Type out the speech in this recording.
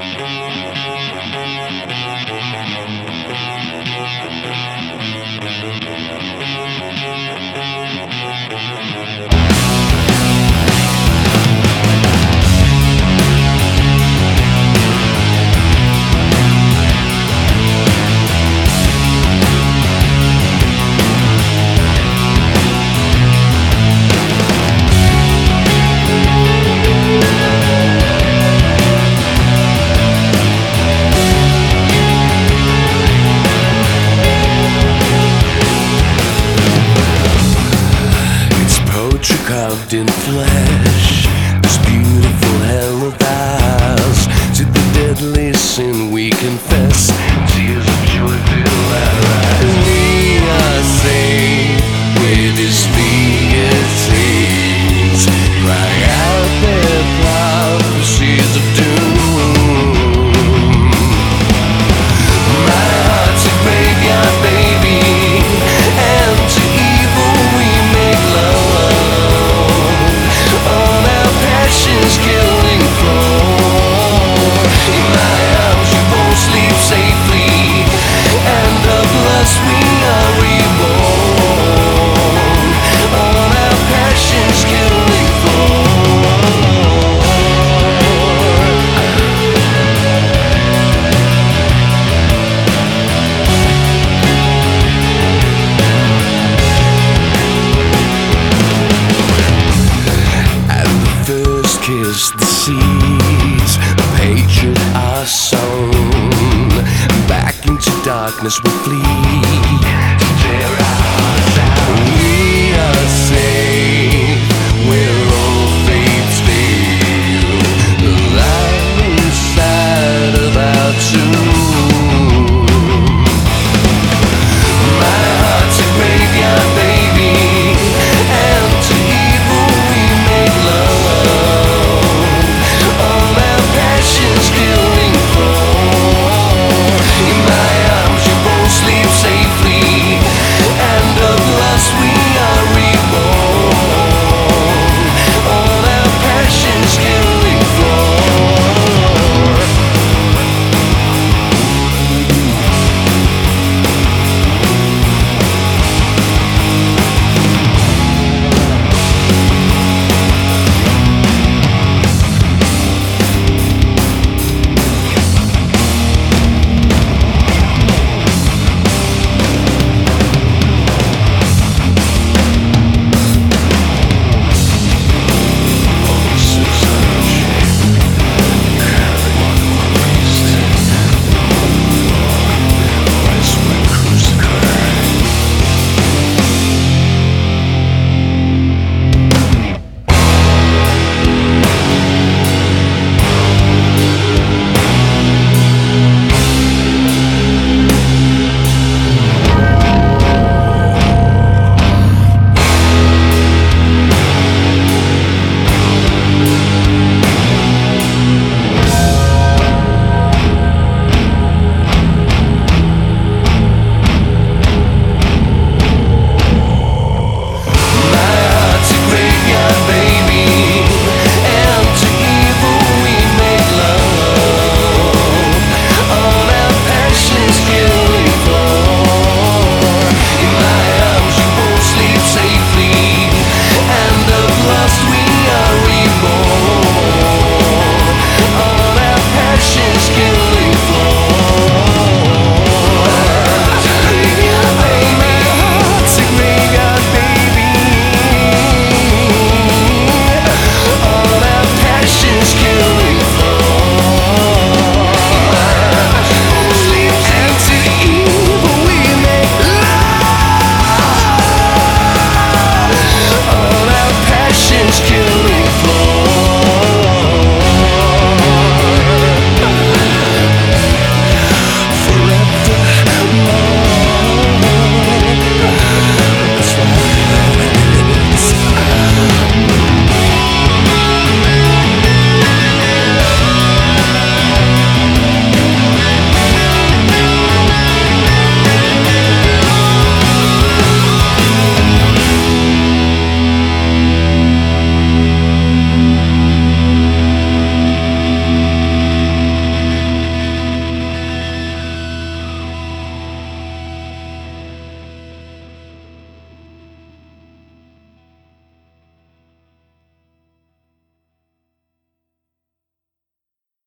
Carved in flesh, this beautiful hell of ours. To the deadly sin we confess, tears of joy fill our eyes. We are saved with His fingertips, cry out their prophecies of doom. My heart's a graveyard, baby, and to evil we make love. Passion's killing floor. In my arms you both sleep safely, and of lust we are reborn. On our passion's killing kiss the seas, hatred are sown. Back into darkness we flee to tear out